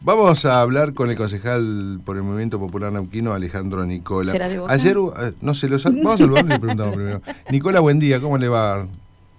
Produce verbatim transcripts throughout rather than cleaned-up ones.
Vamos a hablar con el concejal por el Movimiento Popular Neuquino, Alejandro Nicola. ¿Será de Boca? Ayer, no sé, los, vamos a saludarle y le preguntamos primero. Nicola, buen día, ¿cómo le va?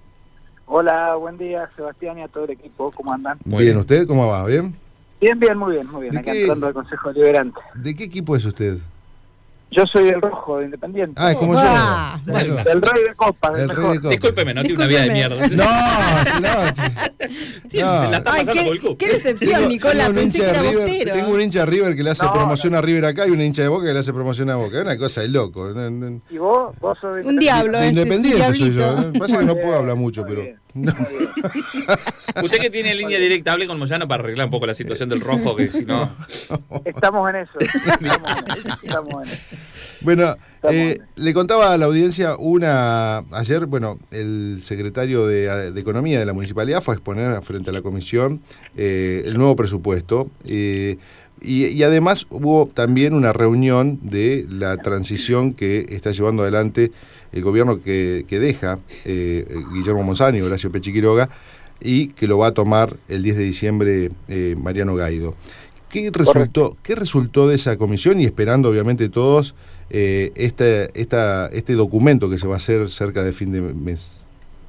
Hola, buen día, Sebastián y a todo el equipo, ¿cómo andan? Muy bien, ¿usted cómo va? ¿Bien? Bien, bien, muy bien, muy bien, ¿De acá qué- entrando al Consejo Deliberante. ¿De qué equipo es usted? Yo soy el rojo de Independiente. Ah, es como Ah, yo. bueno. Como yo. Del rey de copas, El el rey mejor. de copas. Discúlpeme, no tiene una vida de mierda. No, no, che. Sí, no. la está Ay, pasando por el qué, culo. qué decepción, Tengo- Nicola, tengo un pensé hincha que era de River, bostero. tengo un hincha de River que le hace No, promoción no. a River acá y un hincha de Boca que le hace promoción a Boca. Es una cosa de loco. No, no. ¿Y vos? ¿Vos sos de Un Independiente? diablo, De este, Independiente es un soy yo. diablito. ¿no? Pasa que Muy no bien, puedo hablar mucho, muy pero... bien, No. muy bien. Usted que tiene línea directa, hable con Moyano para arreglar un poco la situación del rojo, que si no... Estamos en eso, estamos en eso, estamos en eso. Bueno, Estamos eh, en eso. le contaba a la audiencia una... Ayer, bueno, el secretario de, de Economía de la Municipalidad fue a exponer frente a la comisión eh, el nuevo presupuesto eh, y, y además hubo también una reunión de la transición que está llevando adelante el gobierno que, que deja eh, Guillermo Monzani, Horacio Pechi Quiroga, y que lo va a tomar el diez de diciembre eh, Mariano Gaido. ¿Qué resultó, ¿Qué resultó de esa comisión? Y esperando, obviamente, todos eh, este, esta, este documento que se va a hacer cerca de fin de mes.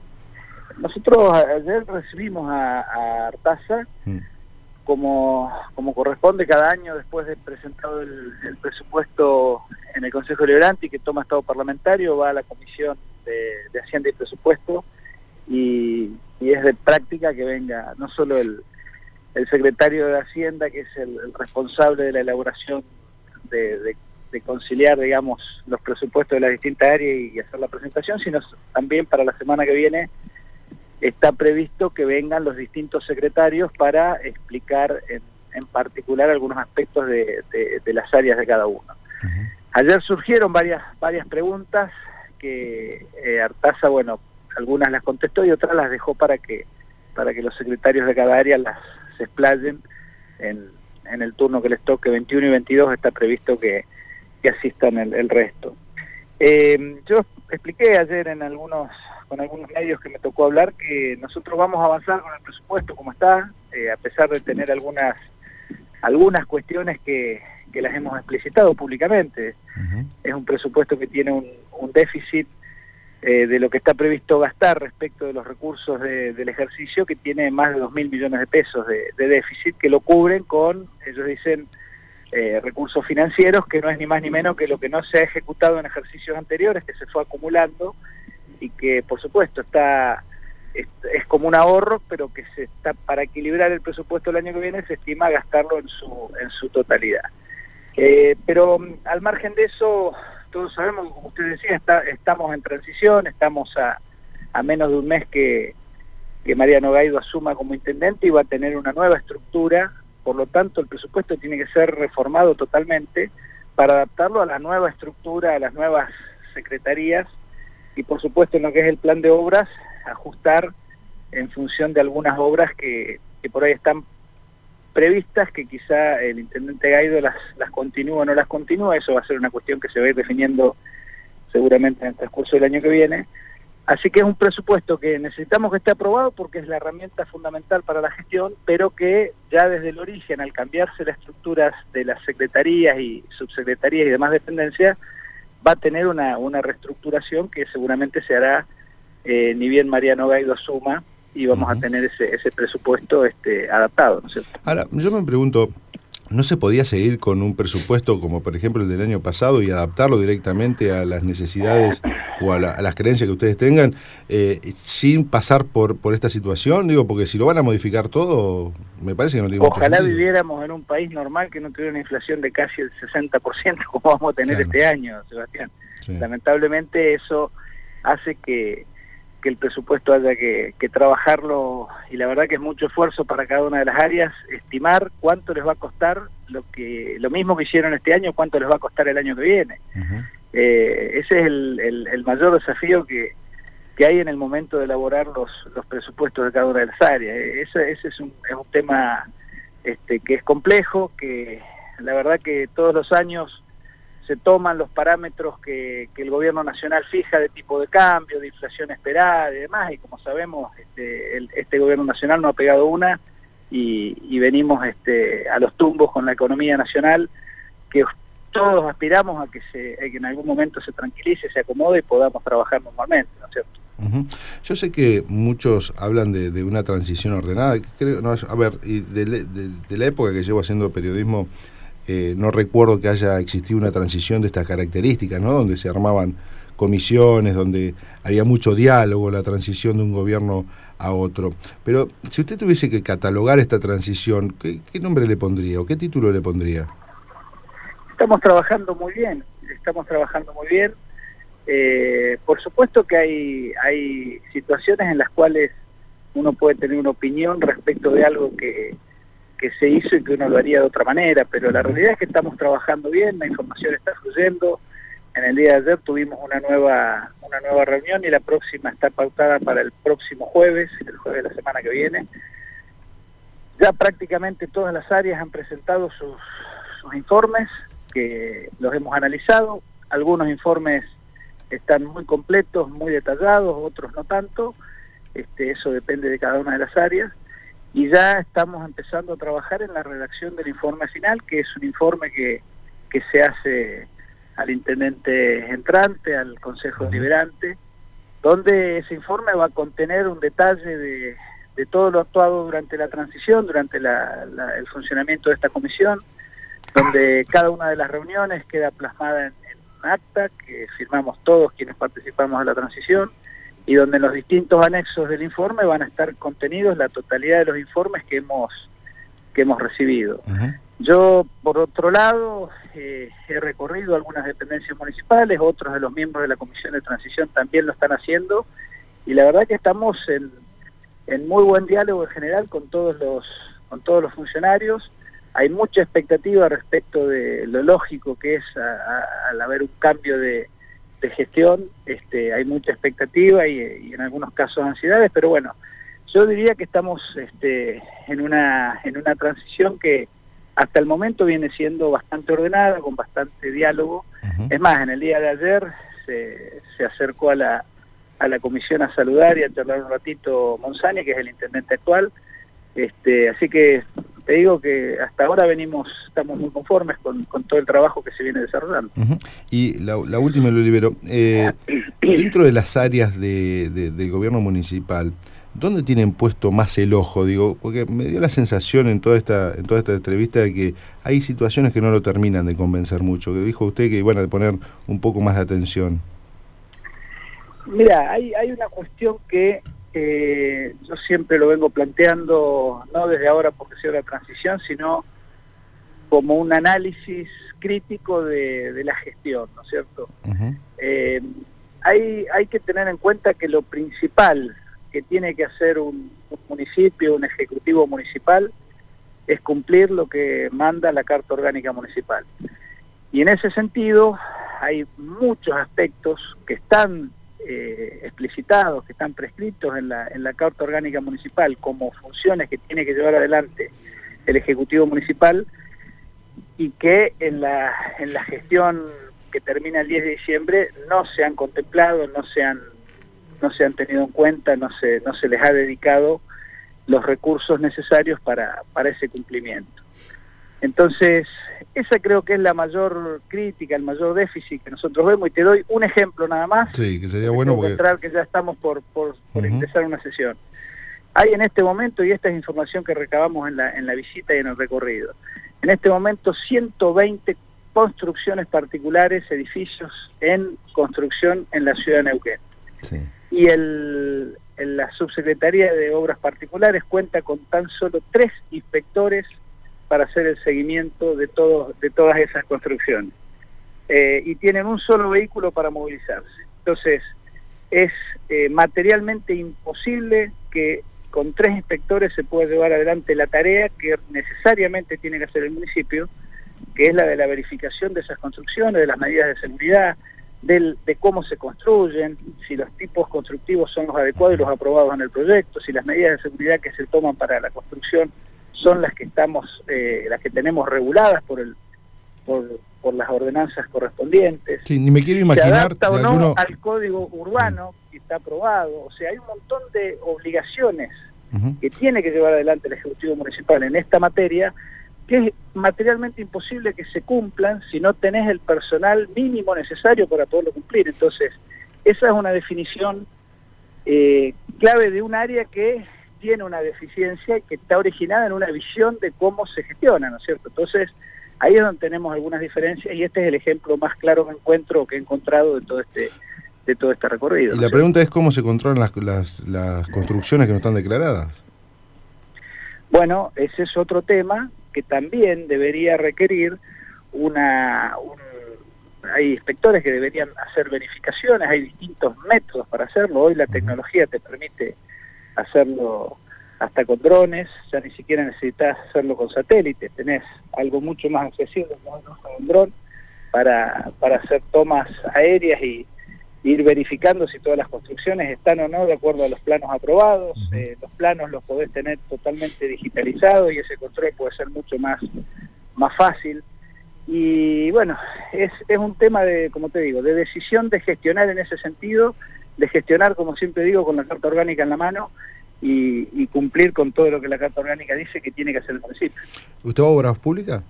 Nosotros ayer recibimos a, a Artaza, Mm. como, como corresponde cada año después de presentado el, el presupuesto en el Consejo Deliberante y que toma estado parlamentario, va a la Comisión de, de Hacienda y Presupuesto y, y es de práctica que venga no solo el, el secretario de Hacienda, que es el, el responsable de la elaboración de, de, de conciliar, digamos, los presupuestos de las distintas áreas y, y hacer la presentación, sino también para la semana que viene está previsto que vengan los distintos secretarios para explicar en, en particular algunos aspectos de, de, de las áreas de cada uno. Uh-huh. Ayer surgieron varias varias preguntas que eh, Artaza, bueno, algunas las contestó y otras las dejó para que para que los secretarios de cada área las se explayen en, en el turno que les toque. Veintiuno y veintidós está previsto que, que asistan el, el resto. Eh, yo expliqué ayer en algunos con algunos medios que me tocó hablar que nosotros vamos a avanzar con el presupuesto como está, eh, a pesar de tener algunas algunas cuestiones que, que las hemos explicitado públicamente. Uh-huh. Es un presupuesto que tiene un, un déficit eh, de lo que está previsto gastar respecto de los recursos de, del ejercicio, que tiene más de dos mil millones de pesos de, de déficit, que lo cubren con, ellos dicen, eh, recursos financieros, que no es ni más ni menos que lo que no se ha ejecutado en ejercicios anteriores, que se fue acumulando, y que por supuesto está es, es como un ahorro, pero que se está para equilibrar el presupuesto del año que viene se estima gastarlo en su en su totalidad. Eh, pero al margen de eso, todos sabemos, como usted decía, está, estamos en transición, estamos a, a menos de un mes que, que Mariano Gaido asuma como intendente y va a tener una nueva estructura, por lo tanto el presupuesto tiene que ser reformado totalmente para adaptarlo a la nueva estructura, a las nuevas secretarías, y por supuesto en lo que es el plan de obras, ajustar en función de algunas obras que, que por ahí están previstas, que quizá el intendente Gaido las, las continúa o no las continúa. Eso va a ser una cuestión que se va a ir definiendo seguramente en el transcurso del año que viene. Así que es un presupuesto que necesitamos que esté aprobado porque es la herramienta fundamental para la gestión, pero que ya desde el origen, al cambiarse las estructuras de las secretarías y subsecretarías y demás dependencias, va a tener una, una reestructuración que seguramente se hará eh, ni bien Mariano Gaido asuma, y vamos uh-huh. a tener ese, ese presupuesto este, adaptado, ¿no es cierto? Ahora, yo me pregunto, ¿no se podía seguir con un presupuesto como por ejemplo el del año pasado y adaptarlo directamente a las necesidades o a, la, a las creencias que ustedes tengan eh, sin pasar por, por esta situación? Digo, porque si lo van a modificar todo, me parece que no tiene mucho Ojalá sentido. viviéramos en un país normal que no tuviera una inflación de casi el sesenta por ciento como vamos a tener claro. este año, Sebastián. Sí. Lamentablemente eso hace que, que el presupuesto haya que, que trabajarlo, y la verdad que es mucho esfuerzo para cada una de las áreas, estimar cuánto les va a costar lo que lo mismo que hicieron este año, cuánto les va a costar el año que viene. Uh-huh. eh, ese es el, el, el mayor desafío que, que hay en el momento de elaborar los, los presupuestos de cada una de las áreas. Ese, ese es, un, es un tema este, que es complejo, que la verdad que todos los años se toman los parámetros que, que el gobierno nacional fija de tipo de cambio, de inflación esperada y demás, y como sabemos, este, el, este gobierno nacional no ha pegado una y, y venimos este, a los tumbos con la economía nacional, que todos aspiramos a que, se, a que en algún momento se tranquilice, se acomode y podamos trabajar normalmente, ¿no es cierto? Uh-huh. Yo sé que muchos hablan de, de una transición ordenada. Creo, no, a ver, y de, de, de la época que llevo haciendo periodismo, eh, no recuerdo que haya existido una transición de estas características, ¿no? Donde se armaban comisiones, donde había mucho diálogo, la transición de un gobierno a otro. Pero si usted tuviese que catalogar esta transición, ¿qué, qué nombre le pondría o qué título le pondría? Estamos trabajando muy bien, estamos trabajando muy bien. Eh, por supuesto que hay, hay situaciones en las cuales uno puede tener una opinión respecto de algo que, que se hizo y que uno lo haría de otra manera, pero la realidad es que estamos trabajando bien, la información está fluyendo. En el día de ayer tuvimos una nueva, una nueva reunión y la próxima está pautada para el próximo jueves, el jueves de la semana que viene. Ya prácticamente todas las áreas han presentado sus, sus informes, que los hemos analizado. Algunos informes están muy completos, muy detallados, otros no tanto. Este, eso depende de cada una de las áreas. Y ya estamos empezando a trabajar en la redacción del informe final, que es un informe que, que se hace al intendente entrante, al consejo deliberante, donde ese informe va a contener un detalle de, de todo lo actuado durante la transición, durante la, la, el funcionamiento de esta comisión, donde cada una de las reuniones queda plasmada en, en un acta que firmamos todos quienes participamos de la transición, y donde en los distintos anexos del informe van a estar contenidos la totalidad de los informes que hemos, que hemos recibido. Uh-huh. Yo, por otro lado, eh, he recorrido algunas dependencias municipales, otros de los miembros de la Comisión de Transición también lo están haciendo, y la verdad que estamos en, en muy buen diálogo en general con todos los, con todos los funcionarios. Hay mucha expectativa respecto de lo lógico que es a, a, al haber un cambio de, de gestión. Este, hay mucha expectativa y, y en algunos casos ansiedades, pero bueno, yo diría que estamos este, en, una, en una transición que hasta el momento viene siendo bastante ordenada, con bastante diálogo. Uh-huh. Es más, en el día de ayer se, se acercó a la, a la comisión a saludar y a charlar un ratito Monzani, que es el intendente actual. Este, así que te digo que hasta ahora venimos, estamos muy conformes con, con todo el trabajo que se viene desarrollando. Uh-huh. Y la, la última, lo libero. Eh, dentro de las áreas de, de, del gobierno municipal, ¿dónde tienen puesto más el ojo? Digo, porque me dio la sensación en toda esta, en toda esta entrevista de que hay situaciones que no lo terminan de convencer mucho. Que dijo usted que iban a poner un poco más de atención. Mira, hay, hay una cuestión que eh, yo siempre lo vengo planteando, no desde ahora porque sea la transición, sino como un análisis crítico de, de la gestión, ¿no es cierto? Uh-huh. eh, hay, hay que tener en cuenta que lo principal que tiene que hacer un, un municipio, un ejecutivo municipal, es cumplir lo que manda la Carta Orgánica Municipal. Y en ese sentido hay muchos aspectos que están eh, explicitados, que están prescritos en la, en la Carta Orgánica Municipal como funciones que tiene que llevar adelante el Ejecutivo Municipal, y que en la, en la gestión que termina el diez de diciembre no se han contemplado, no se han no se han tenido en cuenta, no se, no se les ha dedicado los recursos necesarios para, para ese cumplimiento. Entonces, esa creo que es la mayor crítica, el mayor déficit que nosotros vemos, y te doy un ejemplo nada más. Sí, que sería bueno porque... Entrar, que ya estamos por, por, por uh-huh. empezar una sesión. Hay en este momento, y esta es información que recabamos en la, en la visita y en el recorrido, en este momento ciento veinte construcciones particulares, edificios en construcción en la ciudad de Neuquén. Sí. Y el, el, la Subsecretaría de Obras Particulares cuenta con tan solo tres inspectores para hacer el seguimiento de, todos, de todas esas construcciones. Eh, y tienen un solo vehículo para movilizarse. Entonces, es eh, materialmente imposible que con tres inspectores se pueda llevar adelante la tarea que necesariamente tiene que hacer el municipio, que es la de la verificación de esas construcciones, de las medidas de seguridad, Del, de cómo se construyen, si los tipos constructivos son los adecuados y los aprobados en el proyecto, si las medidas de seguridad que se toman para la construcción son las que estamos, eh, las que tenemos reguladas por el por, por las ordenanzas correspondientes. Sí, ni me quiero imaginar. Se adapta o no alguno... al código urbano que está aprobado. O sea, hay un montón de obligaciones uh-huh. que tiene que llevar adelante el Ejecutivo Municipal en esta materia, que es materialmente imposible que se cumplan si no tenés el personal mínimo necesario para poderlo cumplir. Entonces, esa es una definición eh, clave de un área que tiene una deficiencia y que está originada en una visión de cómo se gestiona, ¿no es cierto? Entonces, ahí es donde tenemos algunas diferencias y este es el ejemplo más claro que encuentro o que he encontrado de todo este de todo este recorrido. Y la pregunta es cómo se controlan las, las, las construcciones que no están declaradas. Bueno, ese es otro tema que también debería requerir una... Un, hay inspectores que deberían hacer verificaciones, hay distintos métodos para hacerlo. Hoy la tecnología te permite hacerlo hasta con drones, ya ni siquiera necesitas hacerlo con satélites, tenés algo mucho más accesible como el uso de un dron para, para hacer tomas aéreas y ir verificando si todas las construcciones están o no de acuerdo a los planos aprobados. Eh, los planos los podés tener totalmente digitalizados y ese control puede ser mucho más, más fácil. Y bueno, es, es un tema de, como te digo, de decisión de gestionar en ese sentido, de gestionar, como siempre digo, con la Carta Orgánica en la mano y, y cumplir con todo lo que la Carta Orgánica dice que tiene que hacer el municipio. ¿Usted va a obras públicas?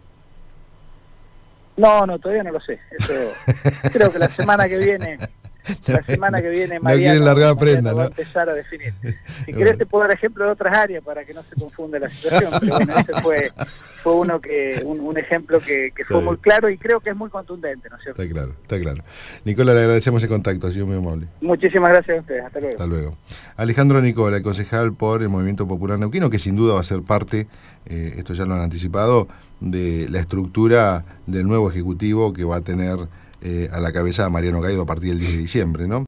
No, no, todavía no lo sé. Eso creo que la semana que viene... La semana que viene Mariano, no largar prenda, va ¿no? a empezar a definir. Si querés te puedo dar ejemplo de otras áreas para que no se confunda la situación, pero bueno, ese fue, fue uno que un, un ejemplo que, que fue muy claro y creo que es muy contundente, ¿no es cierto? Está claro, está claro. Nicola, le agradecemos el contacto, ha sido muy amable. Muchísimas gracias a ustedes, hasta luego. Hasta luego. Alejandro Nicola, el concejal por el Movimiento Popular Neuquino, que sin duda va a ser parte, eh, esto ya lo han anticipado, de la estructura del nuevo Ejecutivo que va a tener eh, a la cabeza a Mariano Gaido a partir del diez de diciembre, ¿no?